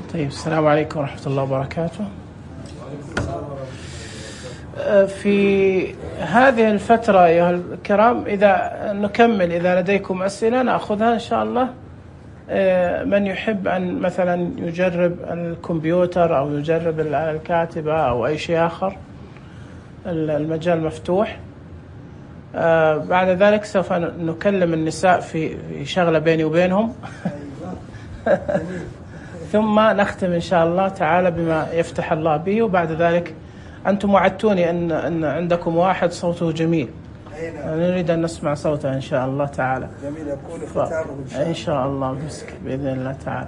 طيب، السلام عليكم ورحمة الله وبركاته. في هذه الفترة أيها الكرام إذا نكمل، إذا لديكم أسئلة نأخذها إن شاء الله. من يحب أن مثلا يجرب الكمبيوتر أو يجرب الكاتبة أو أي شيء آخر، المجال مفتوح. بعد ذلك سوف نكلم النساء في شغلة بيني وبينهم ثم نختم إن شاء الله تعالى بما يفتح الله به. وبعد ذلك أنتم وعدتوني أن عندكم واحد صوته جميل، نريد أن نسمع صوته إن شاء الله تعالى. جميل، يكون ختامه إن شاء الله بإذن الله تعالى.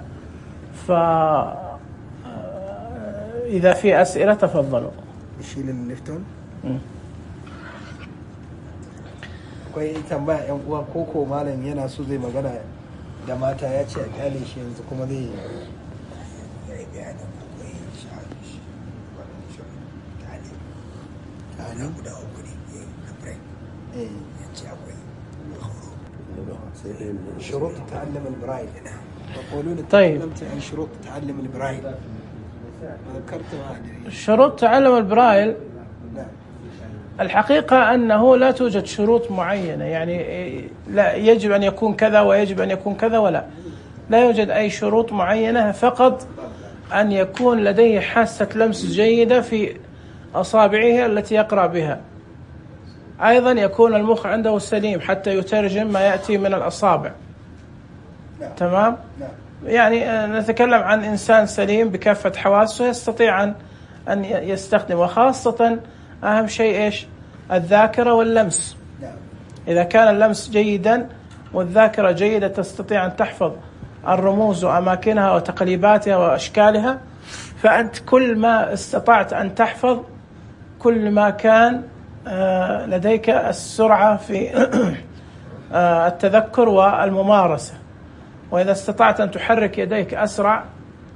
إذا في أسئلة تفضلوا. يشيل الليفتون. akwai tambaya yan uwa koko malam yana so zai magana da mata, ya ce a kyale shi yanzu kuma zai شروط تعلم البرايل. يقولون تكلمت عن شروط تعلم البرايل، ذكرت شروط تعلم البرايل. الحقيقة أنه لا توجد شروط معينة، يعني لا يجب أن يكون كذا ويجب أن يكون كذا، لا يوجد أي شروط معينة، فقط أن يكون لديه حاسة لمس جيدة في أصابعه التي يقرأ بها. أيضا يكون المخ عنده سليم حتى يترجم ما يأتي من الأصابع. تمام؟ يعني نتكلم عن إنسان سليم بكافة حواسه يستطيع أن يستخدم، وخاصة أهم شيء إيش؟ الذاكرة واللمس. إذا كان اللمس جيدا والذاكرة جيدة تستطيع أن تحفظ الرموز وأماكنها وتقليباتها وأشكالها، فأنت كل ما استطعت أن تحفظ كل ما كان لديك السرعة في التذكر والممارسة. وإذا استطعت أن تحرك يديك أسرع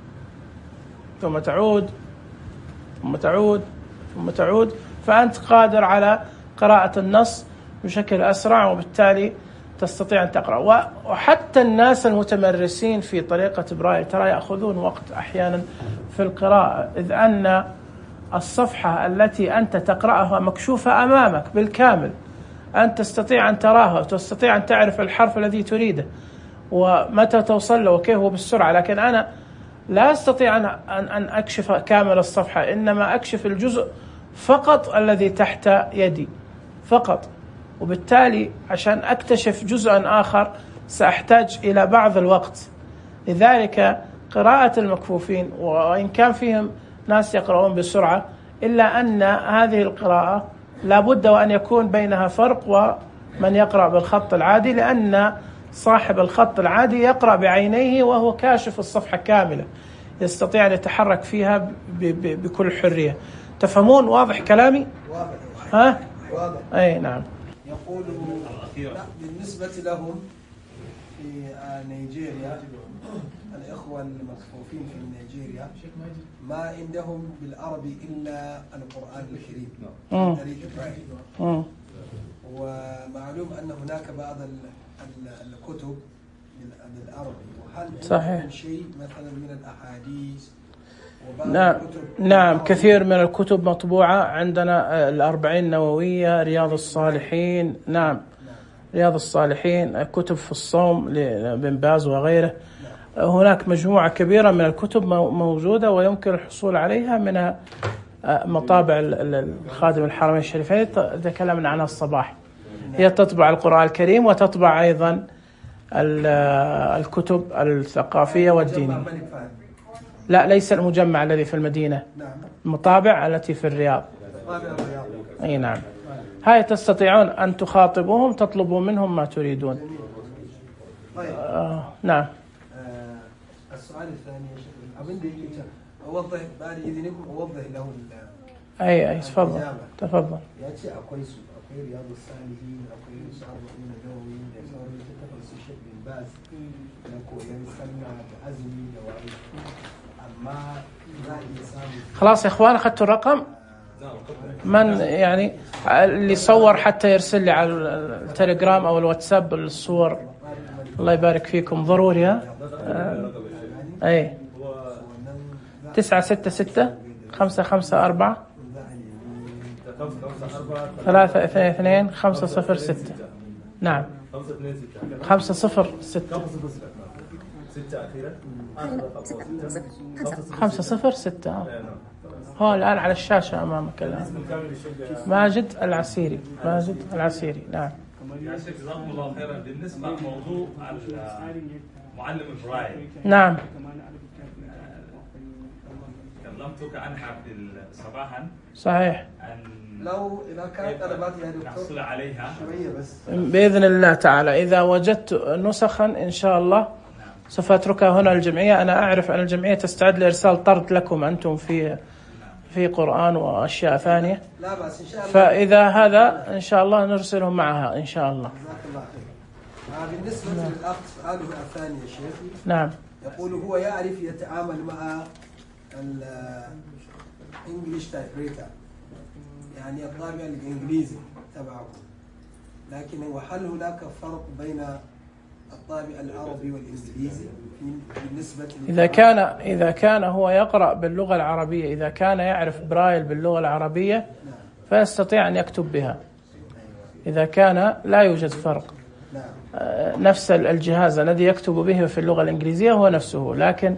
ثم تعود ثم تعود ثم تعود، فأنت قادر على قراءة النص بشكل أسرع، وبالتالي تستطيع أن تقرأ. وحتى الناس المتمرسين في طريقة برايل ترى يأخذون وقت أحيانا في القراءة، إذ أن الصفحة التي أنت تقرأها مكشوفة أمامك بالكامل، أنت تستطيع أن تراها وتستطيع أن تعرف الحرف الذي تريده ومتى توصل له وكيف هو بالسرعة. لكن أنا لا أستطيع أن أكشف كامل الصفحة، إنما أكشف الجزء فقط الذي تحت يدي فقط، وبالتالي عشان أكتشف جزءا آخر سأحتاج إلى بعض الوقت. لذلك قراءة المكفوفين، وإن كان فيهم ناس يقرؤون بسرعة، إلا أن هذه القراءة لابد وأن يكون بينها فرق ومن يقرأ بالخط العادي، لأن صاحب الخط العادي يقرأ بعينيه وهو كاشف الصفحة كاملة، يستطيع أن يتحرك فيها بكل حرية. تفهمون؟ واضح كلامي؟ واضح. ها؟ واضح. أي نعم. يقول بالنسبة لهم في نيجيريا، الإخوة المكفوفين في نيجيريا ما عندهم بالعربي إلا القرآن الكريم طريق برايل، ومعلوم أن هناك بعض الكتب بالعربي. وهل صحيح شيء مثلا من الأحاديث؟ نعم، كثير من الكتب مطبوعة عندنا، الأربعين النووية، رياض الصالحين. نعم، رياض الصالحين، كتب في الصوم لابن باز وغيره. هناك مجموعة كبيرة من الكتب موجودة ويمكن الحصول عليها من مطابع الخادم الحرمين الشريفين. تكلمنا عنها الصباح، هي تطبع القرآن الكريم وتطبع أيضا الكتب الثقافية والدينية. لا، ليس المجمع الذي في المدينة، المطابع التي في الرياض. أي نعم، هاي تستطيعون أن تخاطبوهم، تطلبوا منهم ما تريدون. نعم. السؤال الثاني يا شيخ، أبن ديك أوضح بعد إذنكم، أوضح له أي تفضل. يأتي أكويس أكوي رياض الصالحين، أكوي أربعين نووي، يصور تفرس الشيخ بن باز، نكو يسمى بعزمي دوائي. خلاص يا اخوان، اخذتوا الرقم؟ من يعني اللي صور حتى يرسل لي على التليجرام او الواتساب الصور، الله يبارك فيكم، ضروري. ها اي 966 554 322 506. نعم 506 506. هو الآن على الشاشة أمامك الآن. ماجد العسيري. ماجد العسيري. نعم. يا شيخ جزاكم الله خيرا. بالنسبة لموضوع معلم البرايل، نعم كلمتك عنها صباحا. صحيح. لو إذا كانت طلبات يا دكتور نحصل عليها شوية بس بإذن الله تعالى إذا وجدت نسخا إن شاء الله سوف أتركها هنا الجمعية. أنا أعرف أن الجمعية تستعد لإرسال طرد لكم أنتم في قرآن وأشياء ثانية. لا بس إن شاء الله. فإذا هذا إن شاء الله نرسلهم معها إن شاء الله. جزاك الله خير. بالنسبة للأخ سؤاله الثاني يا شيخ. نعم. يقول هو يعرف يتعامل مع الإنجليش تايبريتر، يعني الطابع الإنجليزي تبعه، لكن وهل هناك فرق بين الطابع العربي والإنجليزي بالنسبة إذا كان هو يقرأ باللغة العربية، إذا كان يعرف برايل باللغة العربية فيستطيع أن يكتب بها. إذا كان لا يوجد فرق، نفس الجهاز الذي يكتب به في اللغة الإنجليزية هو نفسه، لكن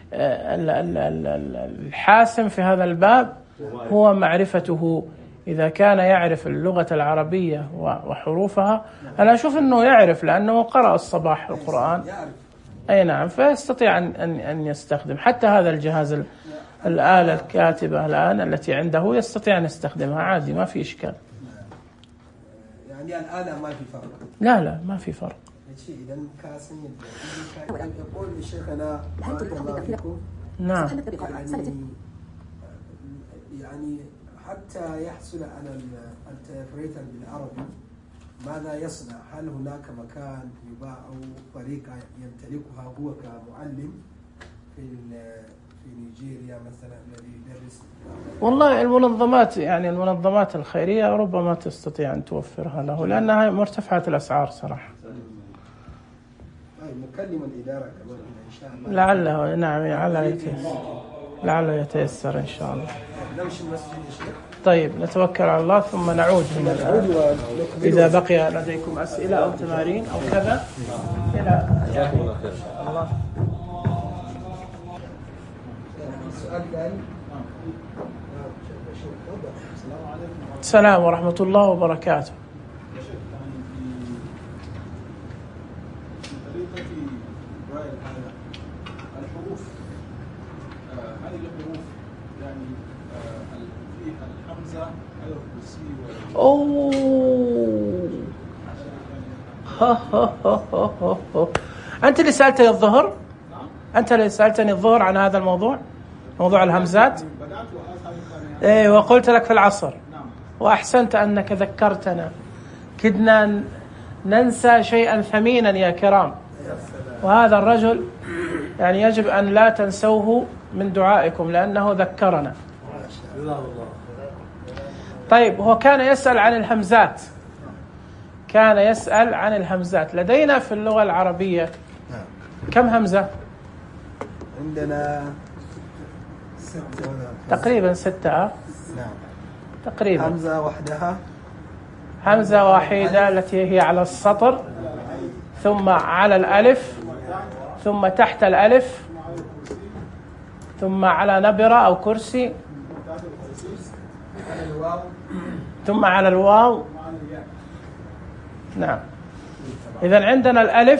الحاسم في هذا الباب هو معرفته. إذا كان يعرف اللغة العربية وحروفها، أنا أشوف أنه يعرف لأنه قرأ الصباح القرآن. أي نعم، فيستطيع أن يستخدم حتى هذا الجهاز، الآلة الكاتبة الآن التي عنده يستطيع أن يستخدمها عادي، ما في إشكال. يعني الآن ما في فرق؟ لا ما في فرق. إذا كاسم يقول شيخنا نعم يعني حتى يحصل على التايبريتر بالعربي ماذا يصنع؟ هل هناك مكان يباع أو طريقة يمتلكها هو كمعلم في نيجيريا مثلا الذي يدرس؟ والله المنظمات الخيرية ربما تستطيع أن توفرها له، لأنها مرتفعة الأسعار صراحة. نكلم الإدارة كمان إن شاء الله. لعله نعم لعله يتيسر إن شاء الله. طيب نتوكل على الله ثم نعود هنا الآن. إذا بقي لديكم أسئلة أو تمارين أو كذا إلى الله. السلام ورحمة الله وبركاته. أنت اللي سألتني الظهر؟ أنت اللي سألتني الظهر عن هذا الموضوع، موضوع الهمزات. إيه، وقلت لك في العصر، وأحسنت أنك ذكرتنا. كدنا ننسى شيئا ثمينا يا كرام، وهذا الرجل يعني يجب أن لا تنسوه من دعائكم لأنه ذكرنا. طيب، هو كان يسأل عن الهمزات. لدينا في اللغة العربية كم همزة؟ عندنا تقريبا 6. نعم تقريبا. همزة واحدة التي هي على السطر، ثم على الألف، ثم تحت الألف، ثم على نبرة أو كرسي، ثم على الواو. نعم. إذن عندنا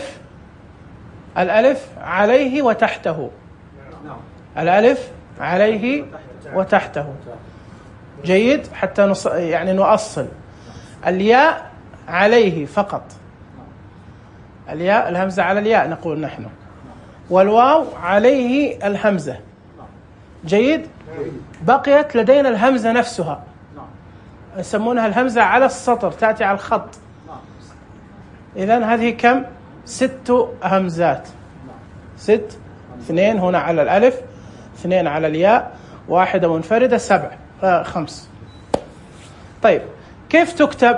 الألف عليه وتحته. الألف عليه وتحته. جيد، حتى يعني نؤصل. الياء عليه فقط. الياء، الهمزة على الياء نقول نحن، والواو عليه الهمزة. جيد. بقيت لدينا الهمزة نفسها، يسمونها الهمزة على السطر، تأتي على الخط. إذن هذه كم؟ 6 همزات. 6. 2 هنا على الألف، 2 على الياء، 1 منفردة، 7. 5. طيب، كيف تكتب؟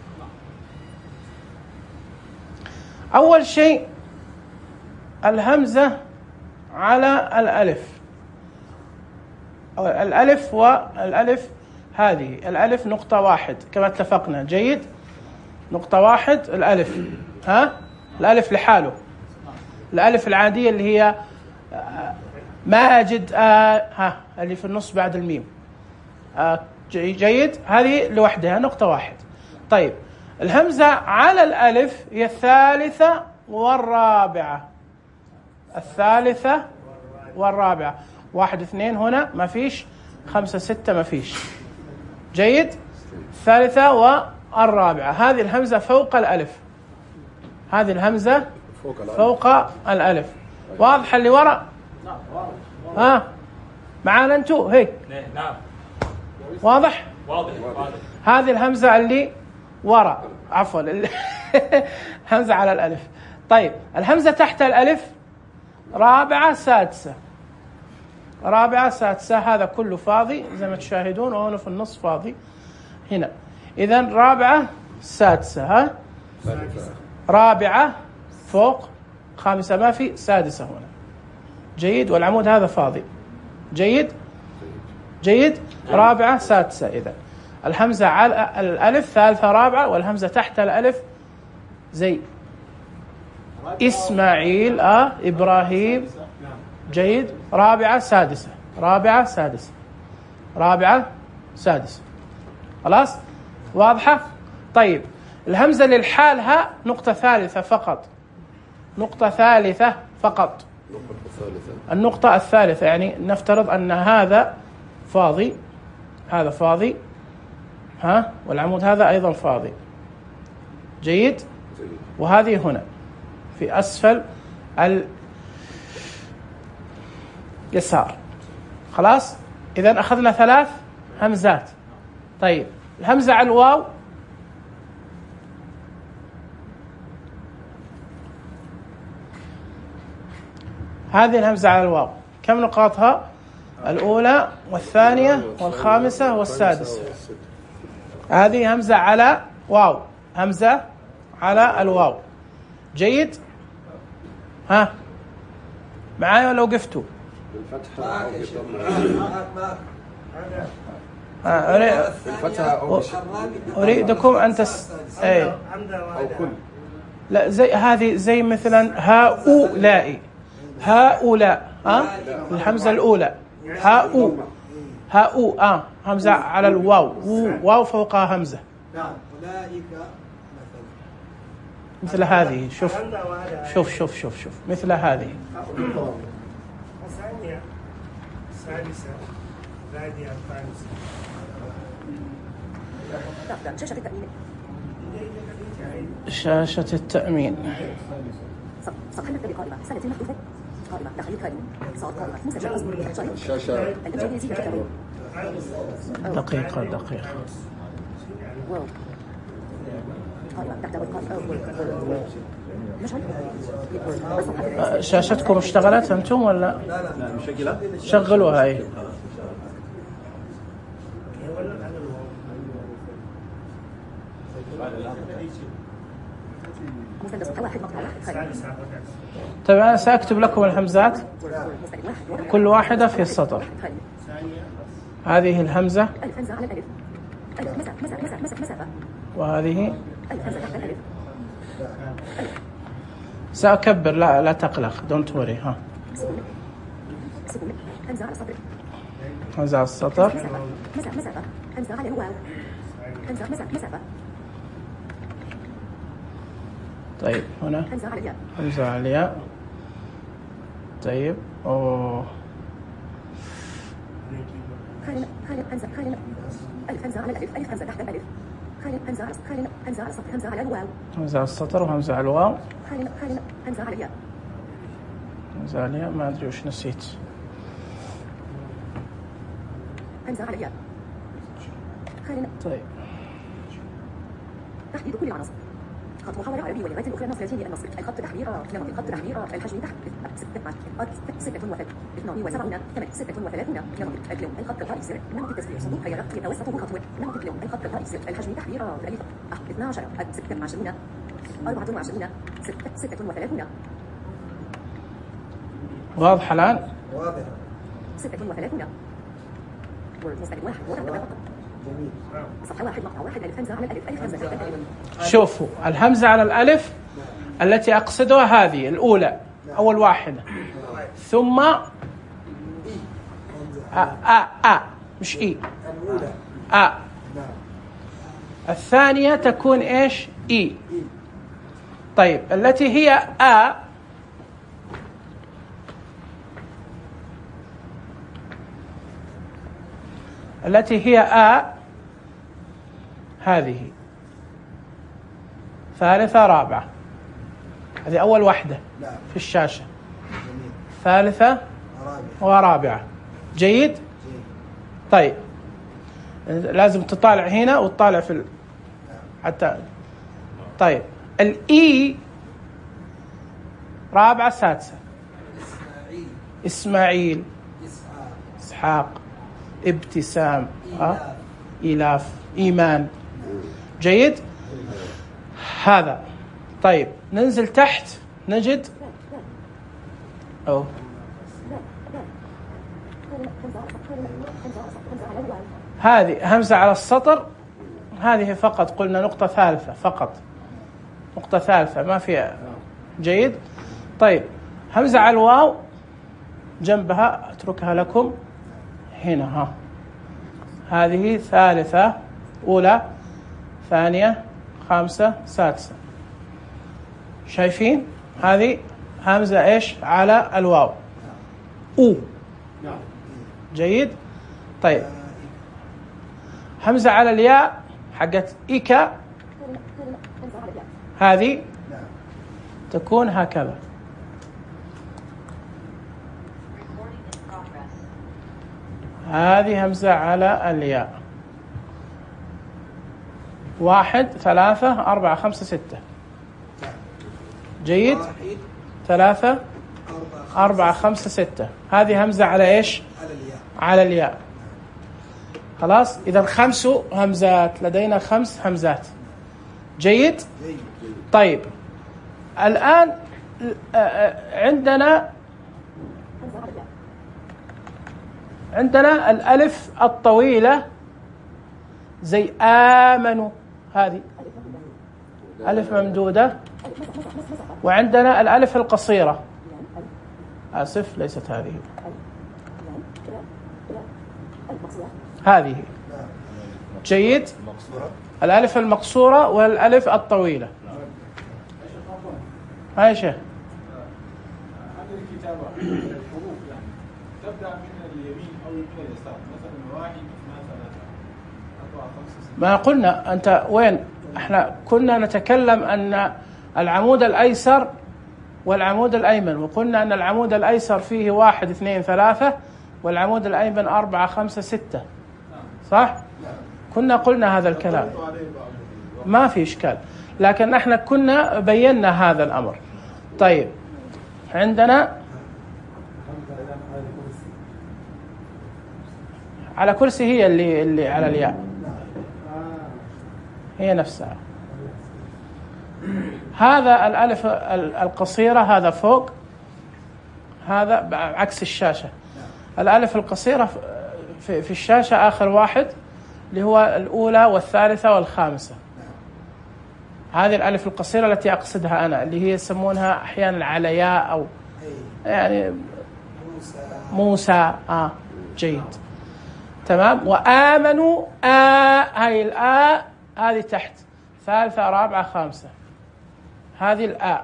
أول شيء الهمزة على الألف الألف والألف هذه الألف نقطة واحد كما اتفقنا. جيد. نقطة واحد الألف، الألف لحاله، الألف العادية اللي هي ماجد اللي في النص بعد الميم. جيد. هذه لوحدها نقطة واحد. طيب الهمزة على الألف هي الثالثة والرابعة. الثالثة والرابعة. 1 2 هنا ما فيش، 5 6 ما فيش. جيد. الثالثة والرابعة. هذه الهمزة فوق الألف، هذه الهمزة فوق الألف. واضح اللي وراء؟ معانا انتو هيك؟ نعم. واضح؟ واضح. هذه الهمزة اللي وراء، عفوا همزة على الألف. طيب الهمزة تحت الألف رابعة سادسة. رابعة سادسة هذا كله فاضي زي ما تشاهدون، وهنا في النص فاضي هنا. إذن رابعة سادسة، رابعة فوق، خامسة ما في، سادسة هنا. جيد. والعمود هذا فاضي. جيد. جيد. رابعة سادسة. إذن الهمزة على الألف ثالثة رابعة، والهمزة تحت الألف زي إسماعيل إبراهيم. جيد. رابعة سادسة، رابعة سادسة، رابعة سادسة. خلاص واضحة؟ طيب الهمزة للحالها نقطة ثالثة فقط، نقطة ثالثة فقط. النقطة الثالثة يعني نفترض أن هذا فاضي، هذا فاضي، والعمود هذا أيضا فاضي. جيد. وهذه هنا في أسفل اليسار. خلاص. إذن أخذنا 3 همزات. طيب الهمزة على الواو هذه الهمزة على الواو كم نقاطها؟ الأولى والثانية والخامسة والسادسة. هذه همزة على واو، همزة على الواو. جيد. معايا ولا وقفتوا؟ أريدكم أن لا زي هذه، زي مثلا هؤلاء، هؤلاء الهمزة الأولى هاء همزة على الواو، واو فوقها همزة. مثل هذه. شوف شوف شوف شوف شوف مثل هذه. شاشة التأمين. دقيقة دقيقة. شاشتكم اشتغلت أنتم ولا؟ لا مشغلة. شغلوها هاي. طيب أنا سأكتب لكم الهمزات كل واحدة في السطر. هذه الهمزة وهذه. سأكبر، لا تقلق، don't worry. همزة على السطر. طيب هنا همزة على الياء. طيب همزة على الألف، ألف همزة تحت الألف، همزة على الواو، همزة على السطر وهمزة على الواو، همزة على الياء، همزة على الياء. ما أدري وش نسيت. همزة على الياء. طيب تحديد كل العناصر. خط محاورة عربي ولغات أخرى مصريتين النصر. الخط تحرير نمط الخط تحرير الحجم تحت 76 8 36 نمط الكلون الخط الرئيسي نمط التسليح صندوق خيارات يتوسط خطوة نمط الكلون الخط الرئيسي الحجم تحرير الألف 12 26 24 36. واضح الآن؟ واضح. 36 شوفوا الهمزة على الألف التي أقصدها هذه الأولى، أول واحدة، ثم مش إي، الثانية تكون إيش؟ إي. طيب التي هي التي هي هذه ثالثة رابعة، هذه أول واحدة في الشاشة، ثالثة ورابعة. جيد؟ طيب لازم تطالع هنا وتطالع في حتى. طيب الإي رابعة سادسة، إسماعيل، إسحاق، ابتسام، إيلاف، إيمان. جيد؟ هذا. طيب ننزل تحت نجد هذه همزة على السطر، هذه فقط قلنا نقطة ثالثة فقط، نقطة ثالثة ما فيها. جيد؟ طيب همزة على الواو جنبها أتركها لكم هنا، هذه ثالثة، أولى، ثانية، خامسة، سادسة. شايفين؟ هذه همزة إيش على الواو، جيد؟ طيب همزة على الياء حقت إيكا، هذه تكون هكذا، هذه همزة على الياء، 1 3 4 5 6. جيد؟ 3 4 5 6، هذه همزة على إيش؟ على الياء. خلاص، إذا 5 همزات، لدينا 5 همزات. جيد؟ طيب الآن عندنا الألف الطويلة زي آمنوا، هذه ألف ممدودة، وعندنا الألف القصيرة، آسف ليست هذه، هذه. جيد؟ الألف المقصورة والألف الطويلة. هاي شيء هذه الكتابة الحروف يعني تبدأ من اليمين أو من اليسار، مثلا 1 2 3 4 5 6. ما قلنا أنت وين؟ احنا كنا نتكلم أن العمود الأيسر والعمود الأيمن، وقلنا أن العمود الأيسر فيه 1 2 3 والعمود الأيمن 4 5 6، صح؟ كنا قلنا هذا الكلام، ما في إشكال، لكن احنا كنا بينا هذا الأمر. طيب عندنا على كرسي، هي اللي على الياء، هي نفسها. هذا الألف القصيرة، هذا فوق، هذا عكس الشاشة. الألف القصيرة في الشاشة آخر واحد، اللي هو الأولى والثالثة والخامسة. هذه الألف القصيرة التي أقصدها أنا، اللي هي يسمونها أحيانا علياء أو يعني موسى. جيد، تمام. وآمنوا، هاي الآ هذه تحت، ثالثة رابعة خامسة، هذه الآ.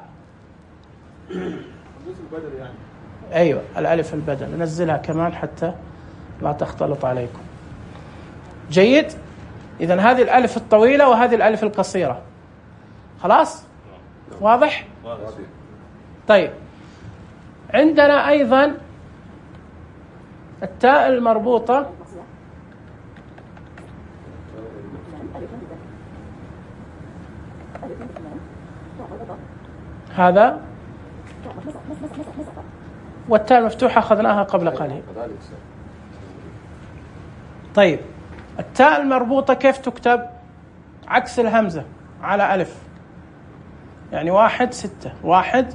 أيوة الألف البدل، ننزلها كمان حتى لا تختلط عليكم. جيد؟ إذن هذه الألف الطويلة وهذه الألف القصيرة. خلاص؟ واضح؟ طيب عندنا أيضا التاء المربوطة، هذا، والتاء المفتوحة أخذناها قبل قليل. طيب التاء المربوطة كيف تكتب؟ عكس الهمزة على ألف، يعني 1 6 1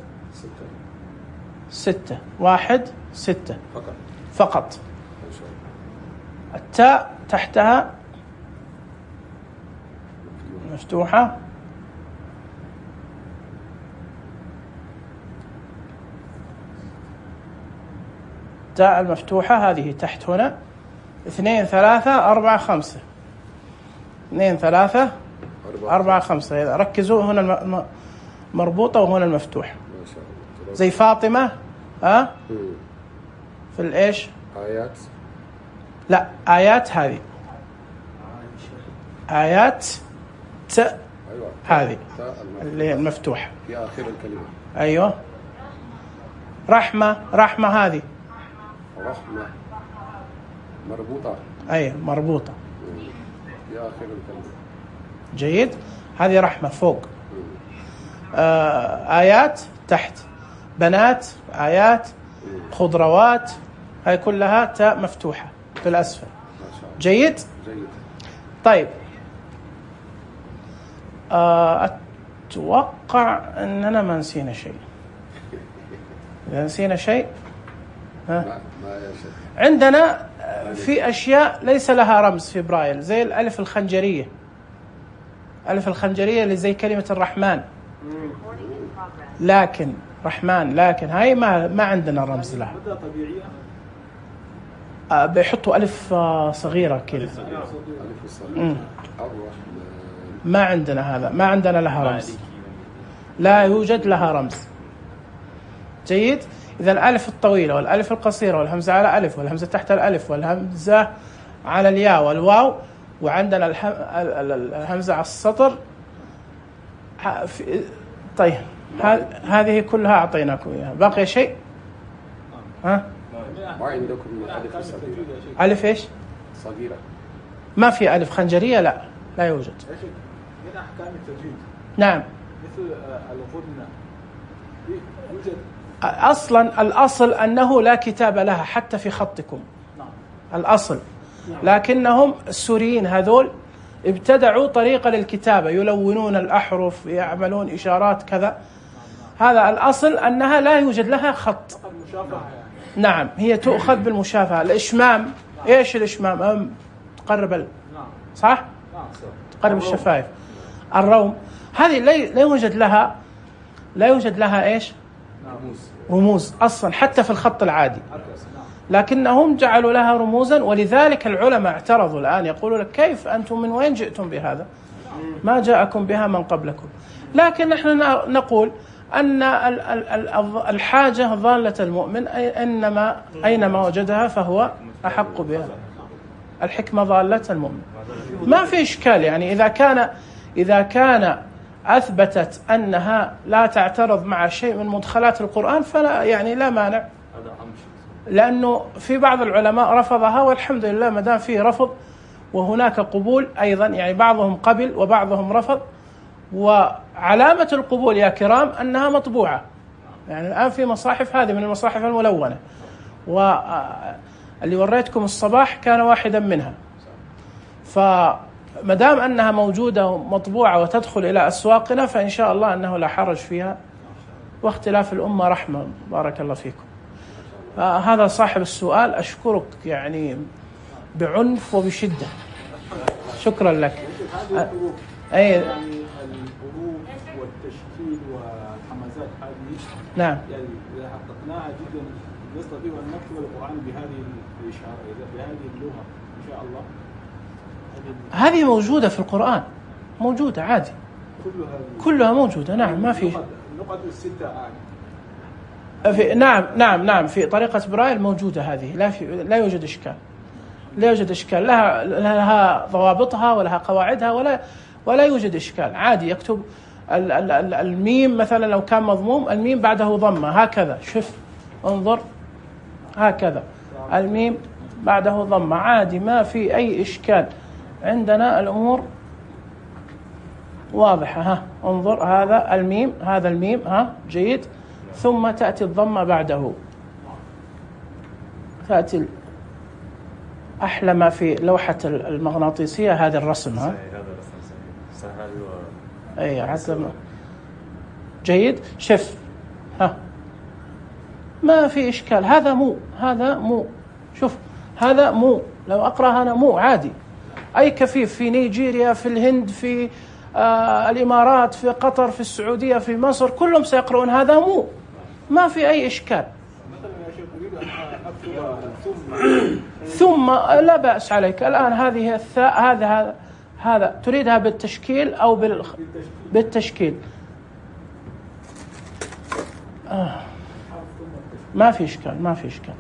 6 1 6 فقط. التاء تحتها مفتوحة، التاء المفتوحة هذه تحت هنا 2 3 4 5 2 3 4 5. إذا ركزوا هنا مربوطة وهنا المفتوح زي فاطمة في الإيش آيات، لا آيات هذه آيات هذه اللي المفتوحة في آخر الكلمة. أيوة. رحمة هذه رحمة مربوطة، أي مربوطة في آخر الكلمة. جيد. هذه رحمة فوق. آيات تحت، بنات آيات، خضروات، هاي كلها تاء مفتوحة في الأسفل. جيد. طيب أتوقع أننا ما نسينا شيء. إذا نسينا شيء عندنا في أشياء ليس لها رمز في برايل زي الألف الخنجرية، ألف الخنجرية اللي زي كلمة الرحمن، لكن رحمن، لكن هاي ما عندنا رمز لها. بيحطوا ألف صغيرة كذا. ما عندنا هذا، ما عندنا لها رمز، لا يوجد لها رمز. جيد. إذا الألف الطويلة والألف القصيرة والهمزة على ألف والهمزة تحت الألف والهمزة على الياء والواو، وعندنا الهمزة على السطر. طيب هذه كلها أعطيناكم إياها. باقي شيء؟ ما عندكم ألف صغيرة؟ ألف إيش؟ صغيرة. ما في ألف خنجرية، لا يوجد. من أحكام التجويد نعم. مثل الغنة يوجد أصلا الأصل أنه لا كتاب لها حتى في خطكم. الأصل. لكنهم السوريين هذول ابتدعوا طريقة للكتابة، يلونون الأحرف، يعملون إشارات كذا. هذا الأصل أنها لا يوجد لها خط. نعم، هي تؤخذ بالمشافهة. الإشمام، إيش الإشمام؟ تقرب صح؟ تقرب الشفايف. الروم هذه لا يوجد لها إيش؟ رموز أصلا حتى في الخط العادي، لكنهم جعلوا لها رموزا. ولذلك العلماء اعترضوا الآن، يقولوا لك كيف أنتم من وين جئتم بهذا؟ ما جاءكم بها من قبلكم. لكن نحن نقول أن الحاجة ضالة المؤمن، أينما وجدها فهو أحق بها. الحكمة ضالة المؤمن. ما في إشكال يعني إذا كان أثبتت أنها لا تعترض مع شيء من مدخلات القرآن فلا يعني لا مانع، لأنه في بعض العلماء رفضها، والحمد لله ما دام فيه رفض وهناك قبول أيضا، يعني بعضهم قبل وبعضهم رفض. وعلامة القبول يا كرام أنها مطبوعة، يعني الآن في مصاحف، هذه من المصاحف الملونة، واللي وريتكم الصباح كان واحدا منها. فما دام أنها موجودة ومطبوعة وتدخل إلى أسواقنا فإن شاء الله أنه لا حرج فيها، واختلاف الأمة رحمة. بارك الله فيكم. هذا صاحب السؤال، أشكرك يعني بعنف وبشدة. شكرا لك. أي يعني الحروف والتشكيل والحمزات هذه نعم، يعني إذا حققناها جدا نستطيع أن نكتب القرآن بهذه الإشارة، بهذه اللغة إن شاء الله. هذه موجودة في القرآن، موجودة عادي، كلها موجودة. نعم، ما في النقط الستة نعم في طريقة برايل موجودة هذه، لا يوجد إشكال، لا يوجد إشكال. لها ضوابطها ولها قواعدها، ولا يوجد إشكال. عادي يكتب الميم مثلا لو كان مضموم، الميم بعده ضمة هكذا، شوف انظر هكذا، الميم بعده ضمة عادي، ما في أي إشكال. عندنا الأمور واضحة. انظر هذا الميم، جيد. ثم تأتي الضمة بعده، تأتي أحلى ما في لوحة المغناطيسية هذا الرسم. أي حسب. جيد. شف ما في إشكال. هذا مو شوف، هذا لو أقرأها أنا مو عادي. أي كفيف في نيجيريا، في الهند، في الإمارات، في قطر، في السعودية، في مصر، كلهم سيقرؤون هذا مو، ما في أي إشكال. ثم لا بأس عليك. الآن هذه الثاء، هذا تريدها بالتشكيل أو بالتشكيل، ما في إشكال، ما في إشكال.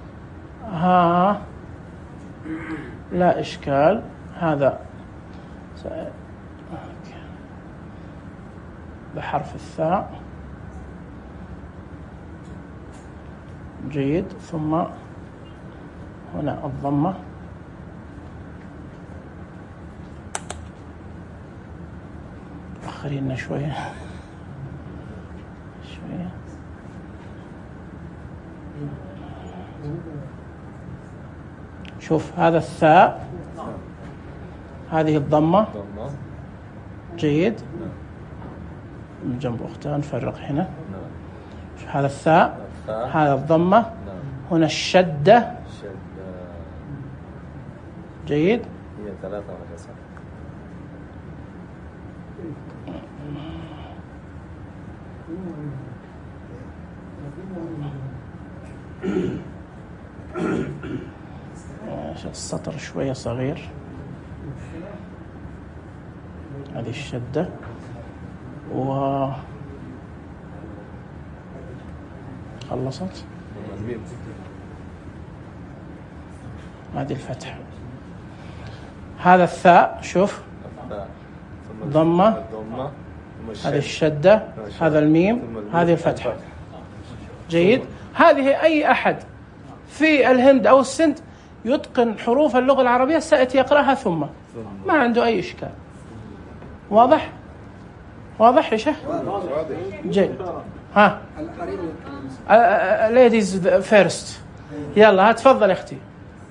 لا إشكال. هذا بحرف الثاء. جيد. ثم هنا الضمة. أخرين شوية شوية. شوف هذا الثاء، هذه الضمة. جيد. من جنب أختها نفرق هنا. هذا الثاء، هذا الضمة. هنا الشدة. جيد. هي 3 ولا 7؟ السطر شوية صغير. هذه الشدة خلصت. هذه الفتحة. هذا الثاء، شوف ضمة، هذه الشدة، هذا الميم، هذه الفتحة. جيد. هذه أي أحد في الهند أو السند يتقن حروف اللغة العربية سيأتي يقرأها ثم ما عنده أي إشكال. واضح؟ واضح يا شيخ؟ جيد. ها ladies first. يلا هتفضل يا أختي.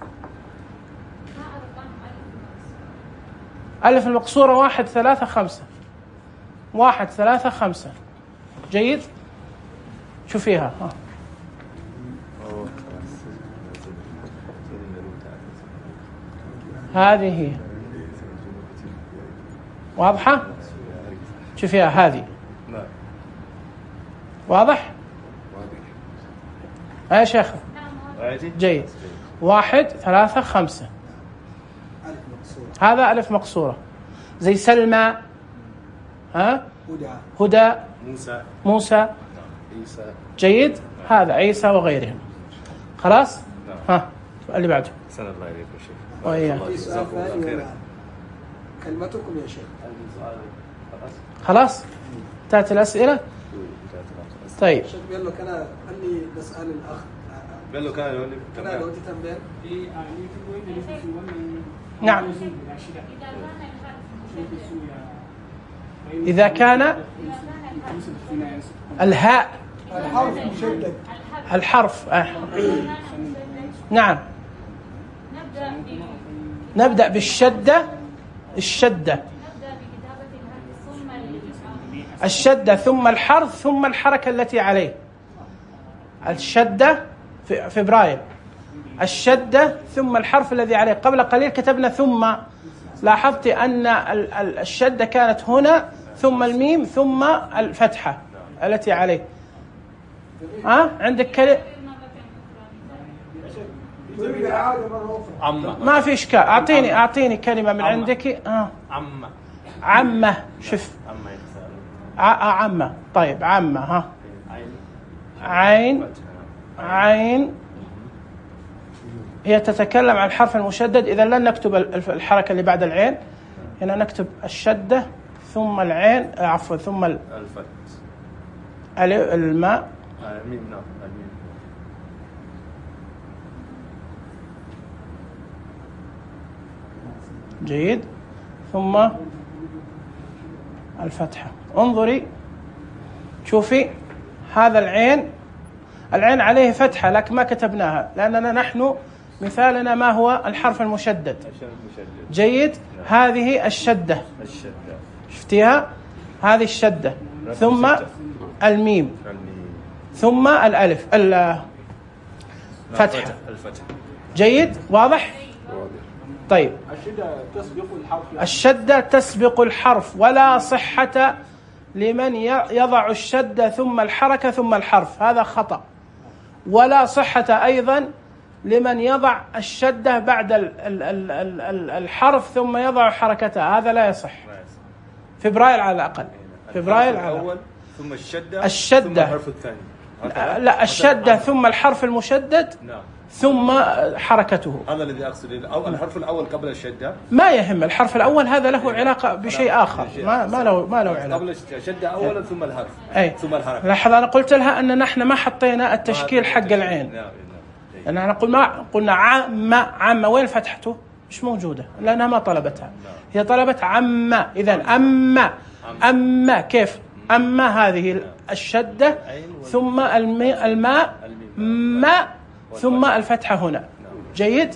ألف المقصورة 1 3 5. 1 3 5. جيد. شوفيها. هذه هي واضحة. شوفيها هذه. واضح يا شيخ؟ جيد. 1 3 5. هذا ألف مقصورة زي سلمى، هدى، موسى. جيد. هذا عيسى وغيرهم. خلاص. اللي بعده. سنة الله عليكم شيخ. وإياه. كلمتكم يا شيخ. خلاص انتهت الأسئلة. طيب شيخ بيقول له كان قال لي نسأل الأخ قال له كان لو تتنبه. نعم. إذا كان الهاء الحرف مشدد. الحرف نعم. نبدأ بالشدة. الشدة ثم الحرف ثم الحركة التي عليه. الشدة في فبراير. الشدة ثم الحرف الذي عليه. قبل قليل كتبنا ثم، لاحظت أن الشدة كانت هنا ثم الميم ثم الفتحة التي عليه. عندك كلمة ما في إشكال. أعطيني كلمة من عندك. عمة. شوف عمة. طيب عمة. عين هي تتكلم عن الحرف المشدد. إذا لن نكتب الحركة اللي بعد العين، هنا نكتب الشدة ثم العين، عفوا ثم الماء. جيد. ثم الفتحة. انظري شوفي هذا العين عليه فتحة لكن ما كتبناها لأننا نحن مثالنا ما هو الحرف المشدد. جيد. هذه الشدة. شفتيها؟ هذه الشدة ثم الميم ثم الألف الفتحة. جيد. واضح؟ طيب الشدة تسبق الحرف يعني. الشدة تسبق الحرف، ولا صحة لمن يضع الشدة ثم الحركة ثم الحرف، هذا خطأ. ولا صحة أيضا لمن يضع الشدة بعد الحرف ثم يضع حركتها، هذا لا يصح في برايل على الأقل. في برايل على الأقل. ثم الشدة ثم الحرف الثاني. لا، الشدة ثم الحرف المشدد ثم حركته. هذا الذي أقصد، أو الحرف الأول قبل الشدة. ما يهم الحرف الأول، هذا له علاقة بشيء آخر، ما له علاقة. قبل الشدة أولا ثم الحرف ثم الحركة. لاحظ أنا قلت لها أن نحن ما حطينا التشكيل حق العين. أن احنا قلنا عامة، وين فتحته؟ مش موجودة لأنها ما طلبتها، هي طلبت عامة. إذن أما كيف؟ أما هذه الشدة ثم الماء ماء ثم الفتحة هنا. جيد؟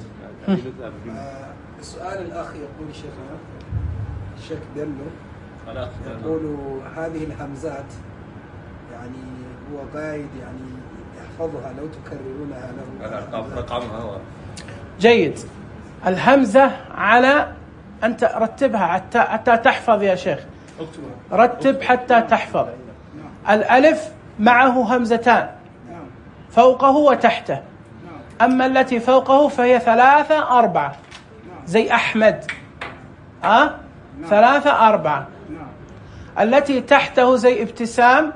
السؤال الأخ يقول شيخنا الشيخ دلو يقول هذه الهمزات يعني هو قايد يعني يحفظها، لو تكررونها له رقمها. جيد. الهمزة على أنت رتبها حتى تحفظ يا شيخ، رتب حتى تحفظ. الألف معه همزتان فوقه وتحته، أما التي فوقه فهي 3 4 زي أحمد، 3 4. التي تحته زي ابتسام،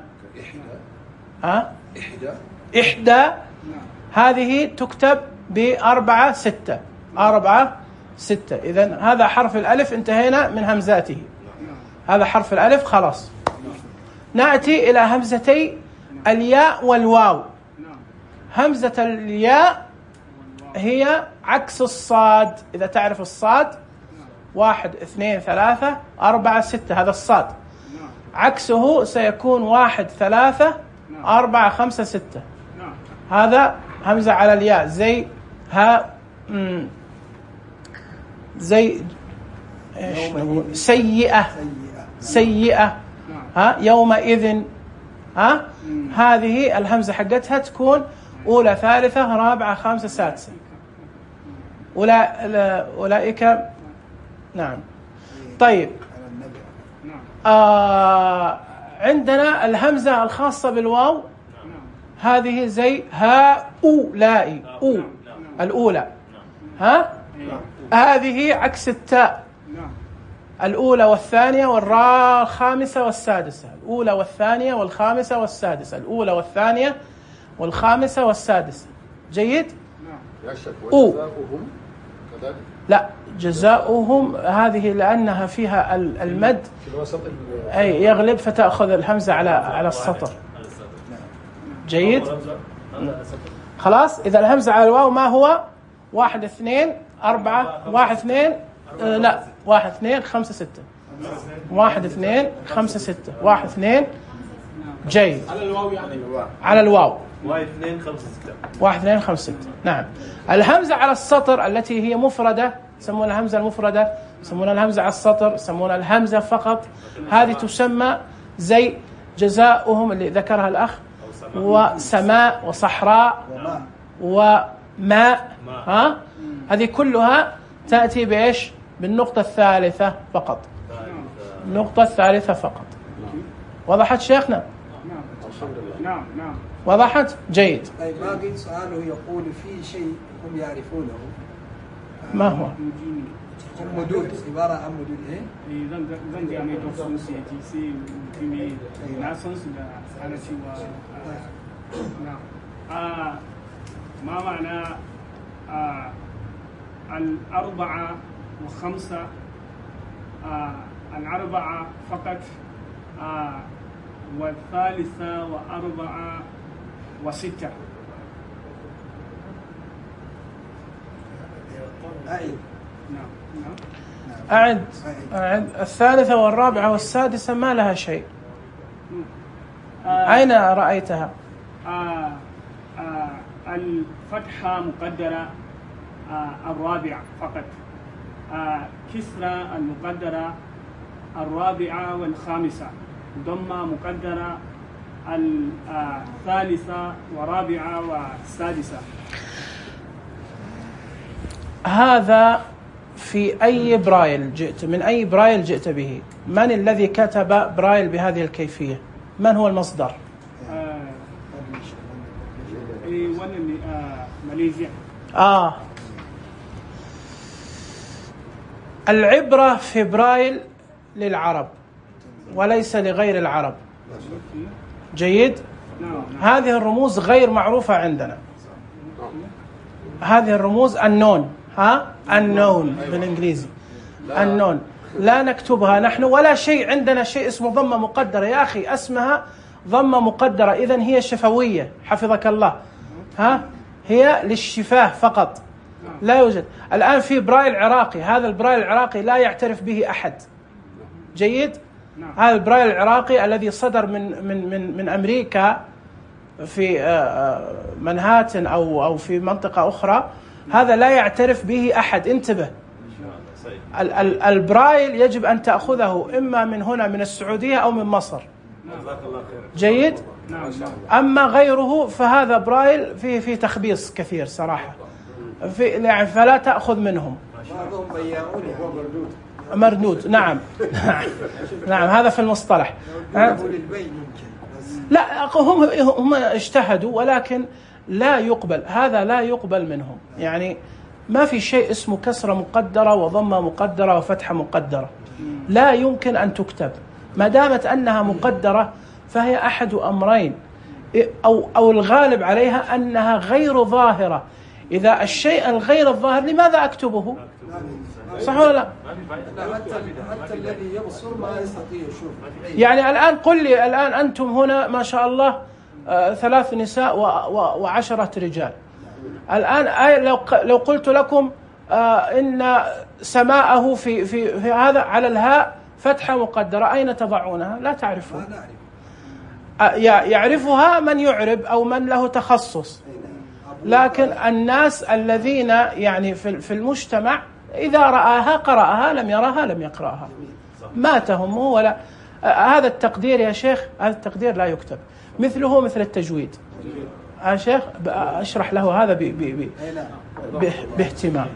إحدى، هذه تكتب ب4 6 4 6. إذن هذا حرف الألف، انتهينا من همزاته. هذا حرف الألف خلاص. نأتي إلى همزتي الياء والواو. همزة الياء هي عكس الصاد، إذا تعرف الصاد 1 2 3 4 6، هذا الصاد. عكسه سيكون 1 3 4 5 6. هذا همزة على الياء زي زي ايش نقول؟ سيئة يومئذ. هذه الهمزة حقتها تكون أولى ثالثة رابعة خامسة سادسة. أولئك. نعم. طيب عندنا الهمزة الخاصة بالواو، هذه زي هؤلاء، الأولى. هذه عكس التاء، الأولى والثانية والراء الخامسة والسادسة، الأولى والثانية والخامسة والسادسة، الأولى والثانية والخامسة والسادسة. جيد؟ لا، جزاؤهم هذه لأنها فيها المد أي يغلب فتأخذ الهمزة على السطر. جيد؟ خلاص. إذا الهمزة على الواو ما هو 1 2 4 1 2 لا 1 2 5 6 1 2 5 6 1 2. جيد. على الواو يعني على الواو 1 2 5 6 1 2 5 6. نعم. الهمزة على السطر التي هي مفردة يسمونها الهمزة المفردة، يسمونها الهمزة على السطر، يسمونها الهمزة فقط. هذه تسمى زي جزاؤهم اللي ذكرها الأخ، وسماء وصحراء وماء. هذه كلها تأتي بإيش؟ بالنقطة الثالثة فقط. النقطة الثالثة فقط. وضحت شيخنا؟ نعم. وضحت؟ جيد. طيب باقي سؤاله يقول في شيء هم يعرفونه، ما هو؟ هم مدود، عبارة عن مدود ايه؟ zan ga mai doksun sai ji sai mutumi na san su da ana cewa ما معنى الأربعة وخمسة، الأربعة فقط، والثالثة وأربعة وستة. أعد. الثالثة والرابعة والسادسة ما لها شيء. أين رأيتها؟ الفتحة مقدرة الرابعة فقط، كسرة المقدرة الرابعة والخامسة، ضمة مقدرة الثالثة ورابعة والسادسة. هذا في أي برايل جئت، من أي برايل جئت به؟ من الذي كتب برايل بهذه الكيفية؟ من هو المصدر؟ ماليزيا. العبرة في برايل للعرب وليس لغير العرب. جيد؟ هذه الرموز غير معروفة عندنا. هذه الرموز unknown، unknown بالإنجليزي، unknown، لا نكتبها نحن ولا شيء. عندنا شيء اسمه ضمة مقدرة يا أخي، اسمها ضمة مقدرة، إذن هي شفوية حفظك الله، هي للشفاه فقط، لا يوجد. الآن في برايل عراقي، هذا البرايل العراقي لا يعترف به أحد. جيد؟ هذا البرايل العراقي الذي صدر من أمريكا في منهاتن أو في منطقة أخرى، هذا لا يعترف به أحد. انتبه، البرايل يجب أن تأخذه إما من هنا من السعودية أو من مصر. جيد؟ أما غيره فهذا برايل فيه تخبيص كثير صراحة، يعني فلا تأخذ منهم. مردود، نعم. نعم، هذا في المصطلح. لا، هم اجتهدوا ولكن لا يقبل، هذا لا يقبل منهم. يعني ما في شيء اسمه كسرة مقدرة وضمة مقدرة وفتحة مقدرة، لا يمكن أن تكتب. ما دامت أنها مقدرة فهي أحد أمرين، أو الغالب عليها أنها غير ظاهرة. إذا الشيء الغير الظاهر لماذا أكتبه؟ صح ولا لا؟ حتى الذي يبصر ما يستطيع يشوف. يعني الآن قل لي، الآن أنتم هنا ما شاء الله 3 نساء و10 رجال. الآن لو قلت لكم إن سماءه في هذا على الهاء فتحة مقدرة، أين تضعونها؟ لا تعرفون. يعرفها من يعرب أو من له تخصص، لكن الناس الذين يعني في المجتمع إذا رآها قرأها، لم يراها لم يقرأها، ما تهمه ولا. هذا التقدير يا شيخ، هذا التقدير لا يكتب، مثله مثل التجويد. يا شيخ أشرح له هذا باهتمام.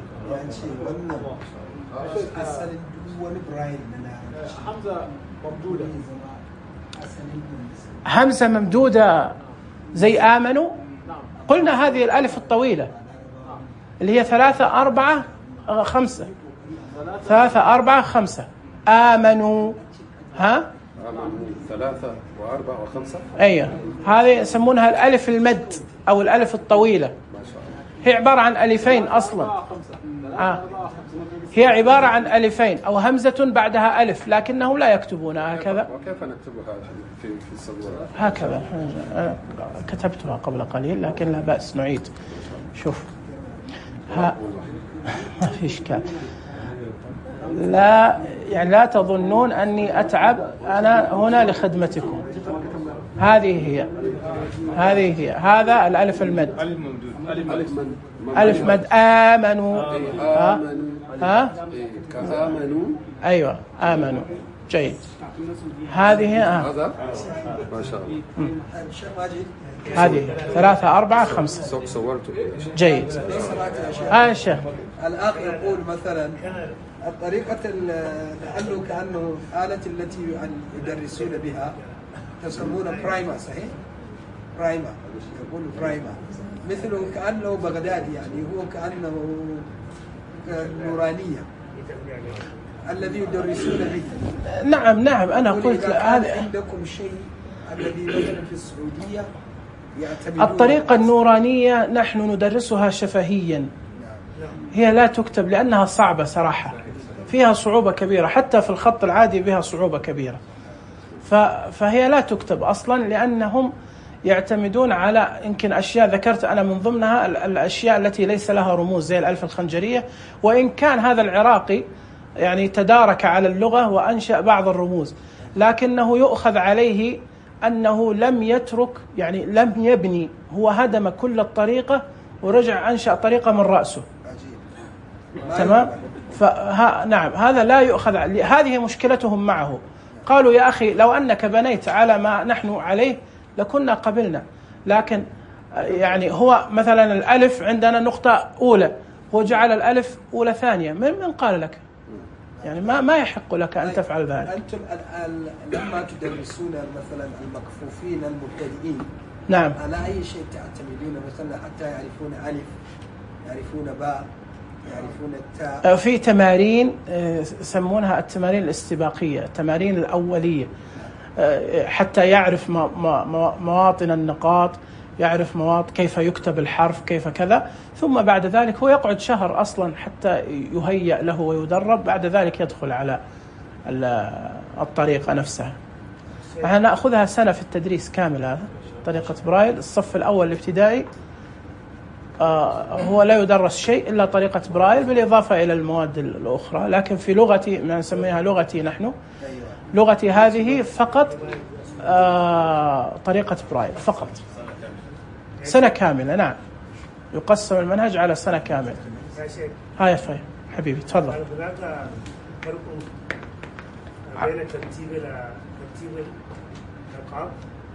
همزة ممدودة زي آمنوا، قلنا هذه الألف الطويلة اللي هي 3 4 5 3 4 5 آمنوا. آمنوا 3 و4 و5. أيوة، هذه يسمونها الألف المد أو الألف الطويلة. هي عبارة عن ألفين أصلا. هي عبارة عن ألفين أو همزة بعدها ألف، لكنهم لا يكتبونها هكذا. وكيف نكتبها في السبورة؟ هكذا كتبتها قبل قليل، لكن لا بأس نعيد. شوف، ما في إشكال. لا تظنون أني أتعب، أنا هنا لخدمتكم. هذه هي هذا الألف المد، ألف مد. آمنوا. كآمنوا. أيوة، آمنوا. جيد. هذه هذا ما شاء الله. هذه 3 4 5. صورته. جيد. شيخ الأخ يقول مثلا الطريقة لأنه كأنه آلة التي يدرسون بها يسمونها برايما، صحيح؟ برايما، يقول برايما، مثله كأنه بغدادي، يعني هو كأنه نورانية الذي يدرسون به. نعم أنا قلت هذا عندكم شيء الذي مثلا في السعودية يعتمدون الطريقة النورانية نحن ندرسها شفهيا، هي لا تكتب لأنها صعبة صراحة، فيها صعوبة كبيرة، حتى في الخط العادي بها صعوبة كبيرة، فهي لا تكتب أصلا، لأنهم يعتمدون على يمكن أشياء ذكرت أنا من ضمنها الأشياء التي ليس لها رموز زي الألف الخنجرية، وإن كان هذا العراقي يعني تدارك على اللغة وأنشأ بعض الرموز، لكنه يؤخذ عليه أنه لم يترك، يعني لم يبني، هو هدم كل الطريقة ورجع أنشأ طريقة من رأسه. تمام؟ نعم، هذا لا يؤخذ، هذه مشكلتهم معه. قالوا يا أخي لو أنك بنيت على ما نحن عليه لكنا قبلنا، لكن يعني هو مثلا الألف عندنا نقطة أولى، هو جعل الألف أولى ثانية، من قال لك؟ يعني ما يحق لك أن تفعل ذلك. أنتم لما تدرسون مثلا المكفوفين المبتدئين، نعم، على أي شيء تعتمدون مثلا حتى يعرفون ألف، يعرفون باء، يعرفون التاء؟ في تمارين يسمونها التمارين الاستباقية، التمارين الأولية، حتى يعرف مواطن النقاط، يعرف كيف يكتب الحرف، كيف كذا. ثم بعد ذلك هو يقعد شهر أصلا حتى يهيأ له ويدرب، بعد ذلك يدخل على الطريقة نفسها. فإحنا نأخذها سنة في التدريس كامل. هذا طريقة برايل الصف الأول الابتدائي هو لا يدرس شيء إلا طريقة برايل بالإضافة إلى المواد الأخرى. لكن في لغتي، ما نسميها لغتي نحن، لغتي هذه فقط طريقة برايل فقط، سنة كاملة. نعم، يقسم المنهج على سنة كاملة. هاي فاي حبيبي تفضل. هناك فرق بين ترتيب الألقاب؟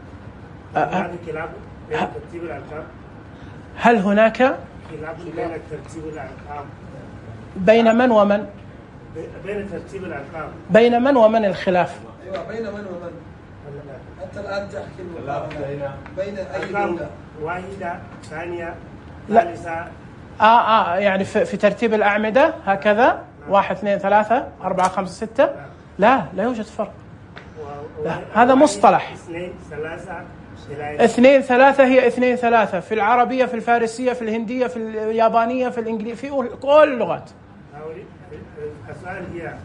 ترتيب الألقاب؟ هل هناك خلاف بين ترتيب الألقاب؟ بين من ومن؟ بين ترتيب الألقاب بين من ومن الخلاف؟ أيوة، بين من ومن؟ أنت الآن تحكي المقارنة بين أي لغة؟ واحدة، ثانية، لا. ثالثة. يعني في ترتيب الأعمدة هكذا 1 2 3 4 5 6. لا يوجد فرق. لا، هذا مصطلح. 2 3 2 3 هي 2 3 في العربية، في الفارسية، في الهندية، في اليابانية، في الإنجليزية، في كل اللغات. السؤال هي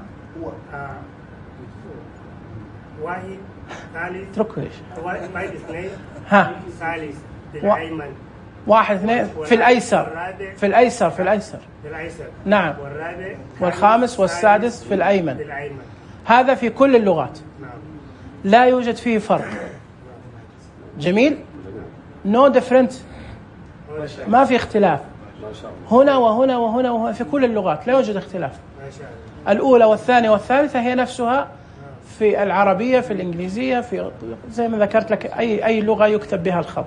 واحد، ثالث، اتركه ليش؟ واحد، اثنين، ثالث بالأيمن، 1 2 في الأيسر، في الأيسر، في الأيسر، نعم، والرابع والخامس والسادس في الأيمن. هذا في كل اللغات، لا يوجد فيه فرق. جميل، no different، ما في اختلاف. هنا وهنا وهنا وهنا في كل اللغات لا يوجد اختلاف. الأولى والثانية والثالثة هي نفسها في العربية، في الإنجليزية، في زي ما ذكرت لك أي لغة يكتب بها الخط.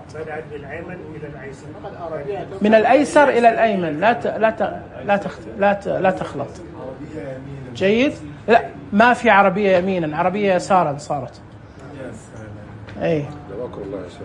من الأيسر إلى الأيمن، لا تخلط. جيد؟ لا، ما في عربية يمينا، عربية يسارا صارت. أي. جزاكم الله يا شيخ.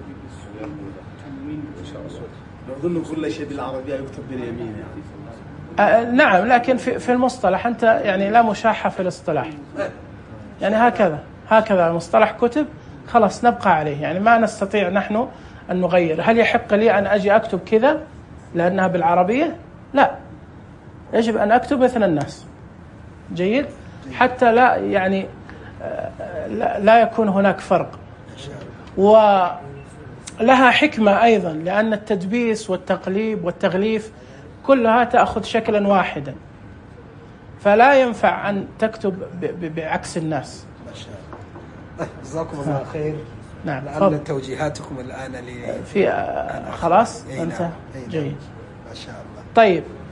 أظن كل شيء بالعربية يكتب باليمين يعني. نعم، لكن في المصطلح أنت يعني لا مشاحة في الاصطلاح. يعني هكذا مصطلح كتب، خلاص نبقى عليه. يعني ما نستطيع نحن أن نغير. هل يحق لي أن أجي أكتب كذا لأنها بالعربية؟ لا، يجب أن أكتب مثل الناس. جيد؟ حتى لا يعني لا يكون هناك فرق. ولها حكمة أيضا، لأن التدبيس والتقليب والتغليف كلها تأخذ شكلا واحدا، فلا ينفع أن تكتب بعكس الناس. جزاكم الله خير. نعم، لعل توجيهاتكم الآن في خلاص انت جيد ما شاء الله. طيب.